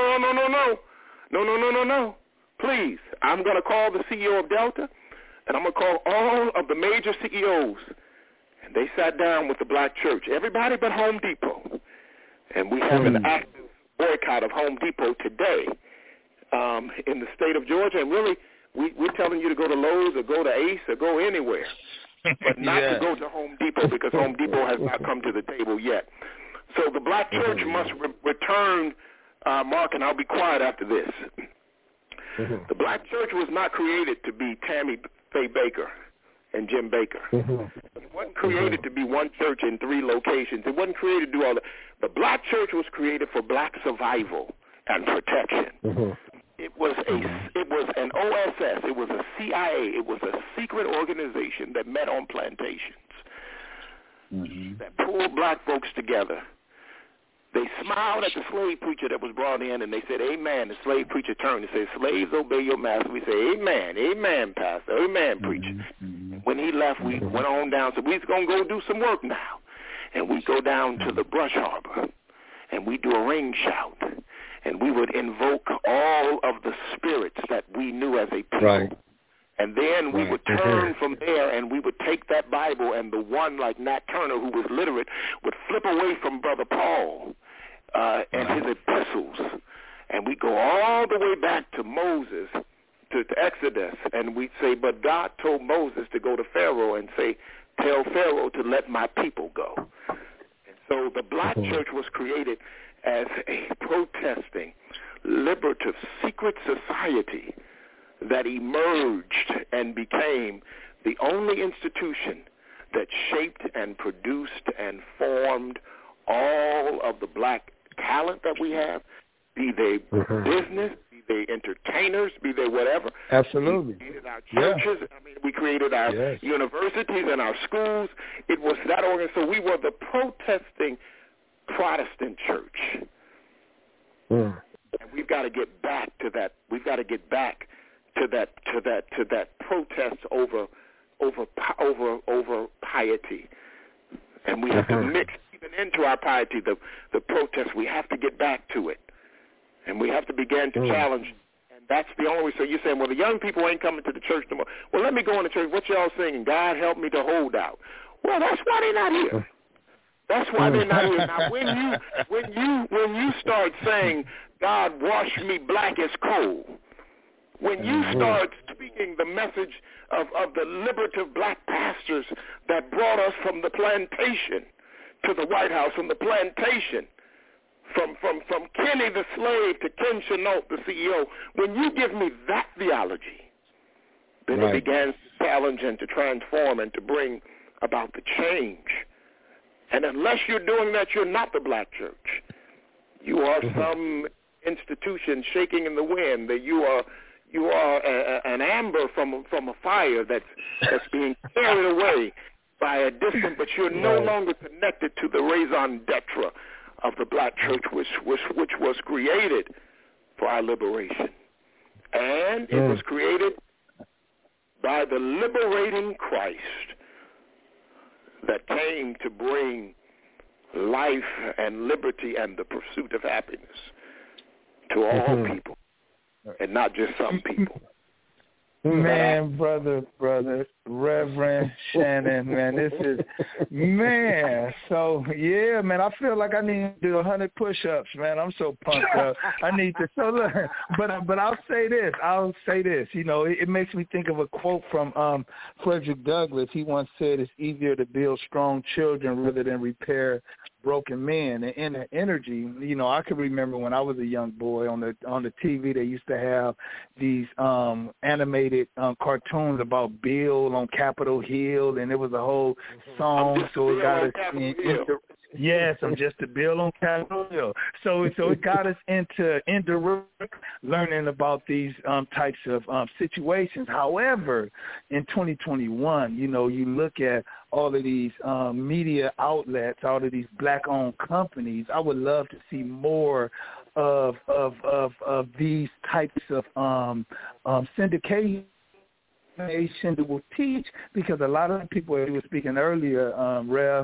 Please, I'm going to call the CEO of Delta, and I'm going to call all of the major CEOs. And they sat down with the black church, everybody but Home Depot. And we have an active boycott of Home Depot today in the state of Georgia. And really, we're telling you to go to Lowe's or go to Ace or go anywhere, but not to go to Home Depot, because Home Depot has not come to the table yet. So the black church must return, Mark, and I'll be quiet after this. The black church was not created to be Tammy Faye Baker and Jim Baker. It wasn't created to be one church in 3 locations. It wasn't created to do all that. The black church was created for black survival and protection. It was an OSS. It was a CIA. It was a secret organization that met on plantations that pulled black folks together. They smiled at the slave preacher that was brought in, and they said, amen. The slave preacher turned and said, slaves, obey your master. We say, amen, amen, pastor, amen, preacher. When he left, we went on down. So we're going to go do some work now. And we go down to the Brush Harbor, and we do a ring shout. And we would invoke all of the spirits that we knew as a people. Right. And then we would turn from there, and we would take that Bible, and the one like Nat Turner, who was literate, would flip away from Brother Paul and his epistles. And we go all the way back to Moses, to Exodus, and we'd say, but God told Moses to go to Pharaoh and say, tell Pharaoh to let my people go. And so the black church was created as a protesting, liberative, secret society that emerged and became the only institution that shaped and produced and formed all of the black talent that we have, be they business, be they entertainers, be they whatever. Absolutely. We created our churches. I mean, we created our universities and our schools. It was that organ. So we were the protesting Protestant church. And we've got to get back to that. We've got to get back to that protest over piety, and we have to mix even into our piety the protest. We have to get back to it, and we have to begin to challenge. And that's the only way. So you're saying, well, the young people ain't coming to the church no more. Well, let me go in the church. What y'all singing? God help me to hold out. Well, that's why they're not here. That's why they're not here. Now, when you start saying, God, wash me black as coal, when you start speaking the message of the liberative black pastors that brought us from the plantation to the White House, from the plantation, from Kenny the slave to Ken Chenault the CEO, when you give me that theology, then it begins to challenge and to transform and to bring about the change. And unless you're doing that, you're not the black church. You are some institution shaking in the wind. That you are an amber from a fire that's being carried away by a distant, but you're no longer connected to the raison d'etre of the black church, which was created for our liberation. And it was created by the liberating Christ that came to bring life and liberty and the pursuit of happiness to all people, and not just some people. Man, brother, Reverend Shannon, man, this is, man, so, yeah, man, I feel like I need to do 100 push-ups, man. I'm so pumped up. I need to, so look, but I'll say this, you know, it makes me think of a quote from Frederick Douglass. He once said, it's easier to build strong children rather than repair broken men. And in the energy, you know, I can remember when I was a young boy on the TV, they used to have these animated cartoons about Bill on Capitol Hill, and it was a whole song. So it got us yes, I'm just a Bill on Capitol Hill. So it got us into indirect learning about these types of situations. However, in 2021, you know, you look at all of these media outlets, all of these black-owned companies. I would love to see more of these types of syndication that will teach, because a lot of the people that you were speaking earlier, Rev,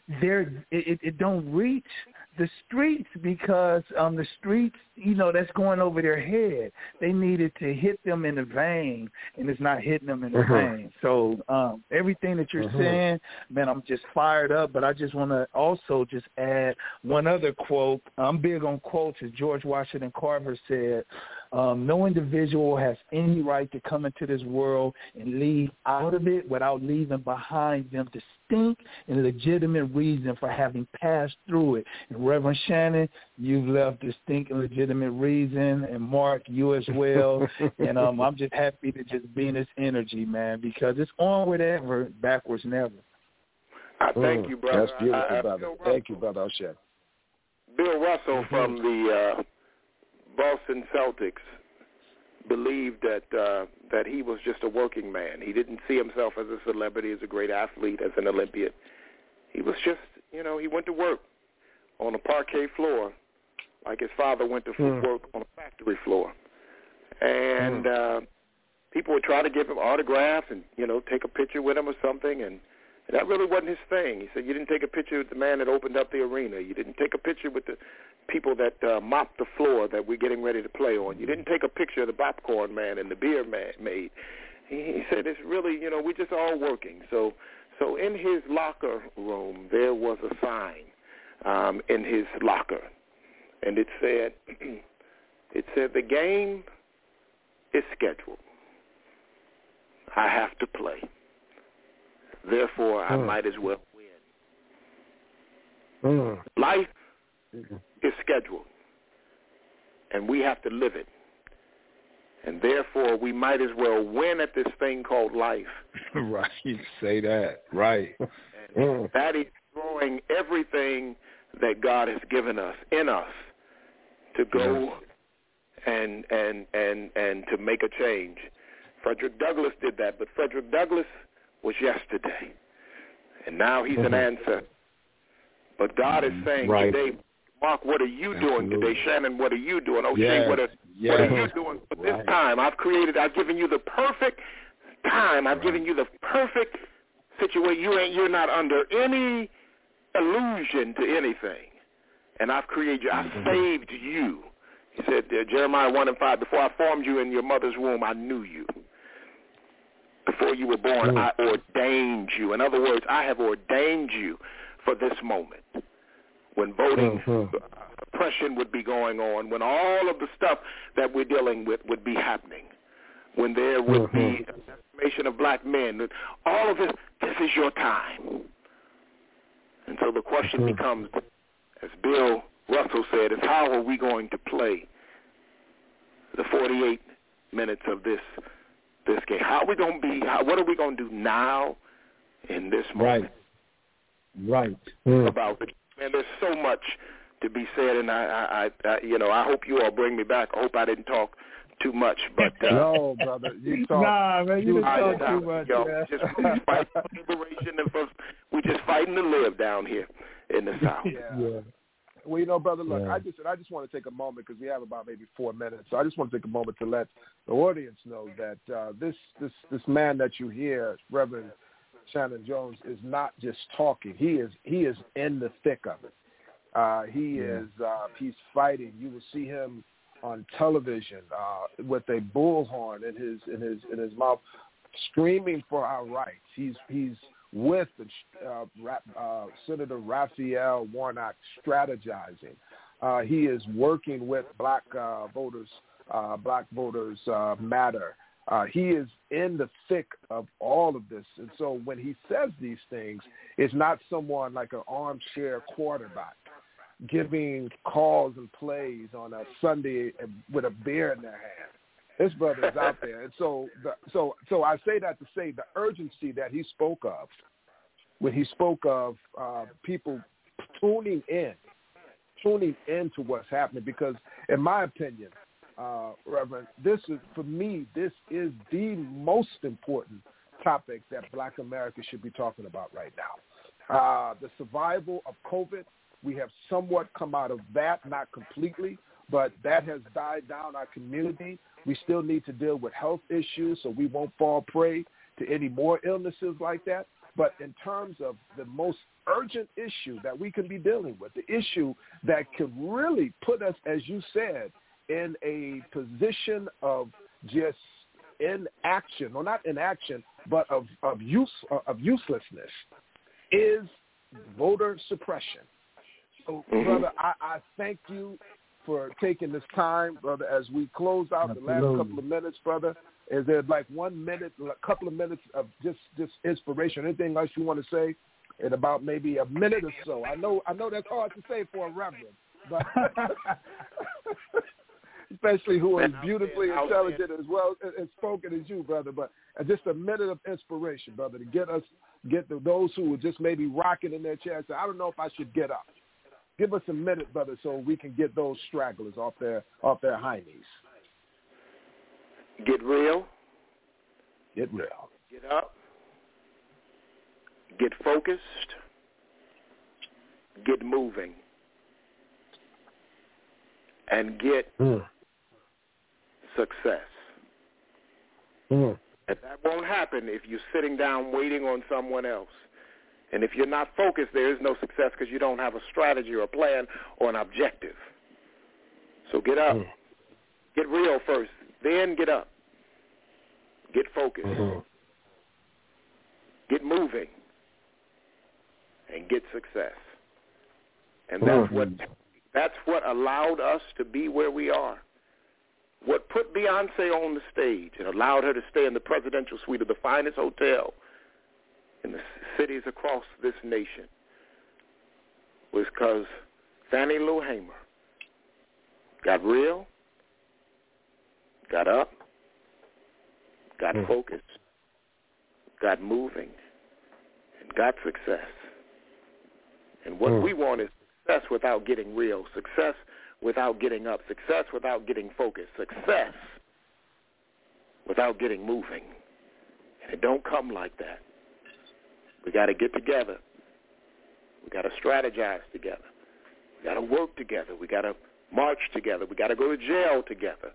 it don't reach the streets, because the streets, you know, that's going over their head. They needed to hit them in the vein, and it's not hitting them in the vein. So everything that you're saying, man, I'm just fired up. But I just want to also just add one other quote. I'm big on quotes, as George Washington Carver said. No individual has any right to come into this world and leave out of it without leaving behind them distinct and legitimate reason for having passed through it. And Reverend Shannon, you've left distinct and legitimate reason, and Mark, you as well. And I'm just happy to just be in this energy, man, because it's onward ever, backwards never. Thank you, brother. That's beautiful, brother. Thank you, brother O'Shea. Bill Russell from the Boston Celtics believed that he was just a working man. He didn't see himself as a celebrity, as a great athlete, as an Olympian. He was just, you know, he went to work on a parquet floor like his father went to work on a factory floor. And people would try to give him autographs and, you know, take a picture with him or something, and that really wasn't his thing. He said, you didn't take a picture with the man that opened up the arena. You didn't take a picture with the people that mopped the floor that we're getting ready to play on. You didn't take a picture of the popcorn man and the beer maid. He said, it's really, you know, we're just all working. So in his locker room, there was a sign in his locker, and it said, the game is scheduled. I have to play. Therefore, I might as well win. Life is scheduled, and we have to live it. And therefore, we might as well win at this thing called life. Right, you say that. Right. And that is throwing everything that God has given us in us to go and to make a change. Frederick Douglass did that, but Frederick Douglass was yesterday, and now he's an ancestor. But God is saying today, Mark, what are you doing today? Shannon, what are you doing? O'Shea, what are you doing? But this time, I've given you the perfect time. I've given you the perfect situation. You're not under any illusion to anything. And I've created you. I saved you. He said, Jeremiah 1:5, before I formed you in your mother's womb, I knew you. Before you were born, I ordained you. In other words, I have ordained you for this moment, when voting oppression would be going on, when all of the stuff that we're dealing with would be happening, when there would be decimation of black men, all of this is your time. And so the question becomes, as Bill Russell said, is how are we going to play the 48 minutes of this game? How are we going to be? What are we going to do now in this moment? Right. About it. And there's so much to be said, and I hope you all bring me back. I hope I didn't talk too much, but no, brother, you talk. Nah, man, you didn't talk too much. Just fighting for liberation, and we're just fighting to live down here in the South. Yeah. Well, brother, look, I just want to take a moment because we have about maybe 4 minutes. So I just want to take a moment to let the audience know that this man that you hear, Reverend Shannon Jones, is not just talking. He is in the thick of it. He's fighting. You will see him on television with a bullhorn in his mouth, screaming for our rights. He's with Senator Raphael Warnock strategizing. He is working with Black Voters Matter. He is in the thick of all of this. And so when he says these things, it's not someone like an armchair quarterback giving calls and plays on a Sunday with a beer in their hand. This brother is out there. And so I say that to say the urgency that he spoke of, when he spoke of people tuning into what's happening, because in my opinion, Reverend, this is the most important topic that Black America should be talking about right now. The survival of COVID, we have somewhat come out of that, not completely, but that has died down our community. We still need to deal with health issues so we won't fall prey to any more illnesses like that. But in terms of the most urgent issue that we can be dealing with, the issue that could really put us, as you said, in a position of just inaction, or not inaction, but of uselessness, is voter suppression. So, brother, I thank you for taking this time, brother, as we close out the last couple of minutes, brother. Is there like 1 minute, a couple of minutes of just inspiration? Anything else you want to say in about maybe a minute or so? I know that's hard to say for a reverend, but especially who is beautifully intelligent as well as spoken as you, brother. But just a minute of inspiration, brother, to get those who are just maybe rocking in their chairs. I don't know if I should get up. Give us a minute, brother, so we can get those stragglers off their high knees. Get real. Get real. Get up. Get focused. Get moving. And get success. And that won't happen if you're sitting down waiting on someone else. And if you're not focused, there is no success because you don't have a strategy or a plan or an objective. So get up. Get real first. Then get up. Get focused. Get moving. And get success. And that's what allowed us to be where we are. What put Beyonce on the stage and allowed her to stay in the presidential suite of the finest hotel in the cities across this nation was because Fannie Lou Hamer got real, got up, got focused, got moving, and got success. And what we want is success without getting real, success without getting up, success without getting focused, success without getting moving. And it don't come like that. We got to get together. We got to strategize together. We got to work together. We got to march together. We got to go to jail together.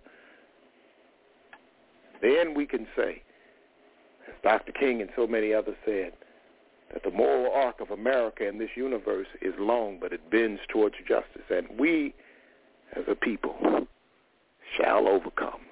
Then we can say, as Dr. King and so many others said, that the moral arc of America in this universe is long, but it bends towards justice. And we, as a people, shall overcome.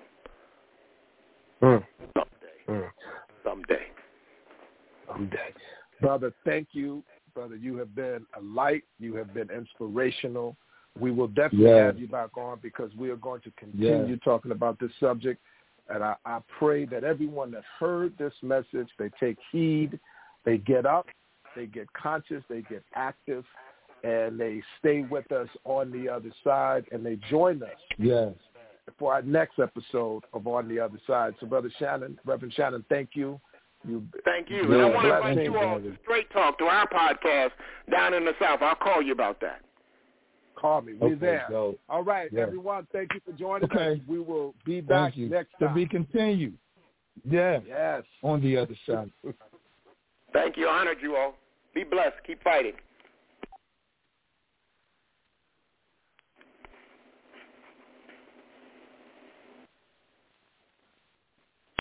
Someday. Brother, thank you, brother. You have been a light. You have been inspirational. We will definitely have you back on because we are going to continue talking about this subject. And I pray that everyone that heard this message, they take heed, they get up, they get conscious, they get active, and they stay with us on the other side, and they join us for our next episode of On the Other Side. So, Brother Shannon, Reverend Shannon, thank you. Thank you. And I want to invite you all to Straight Talk, to our podcast down in the South. I'll call you about that. Call me. We're there. So, all right, everyone. Thank you for joining us. We will be back next time. To be continued. Yes. Yes. On the other side. Thank you. I honored you all. Be blessed. Keep fighting.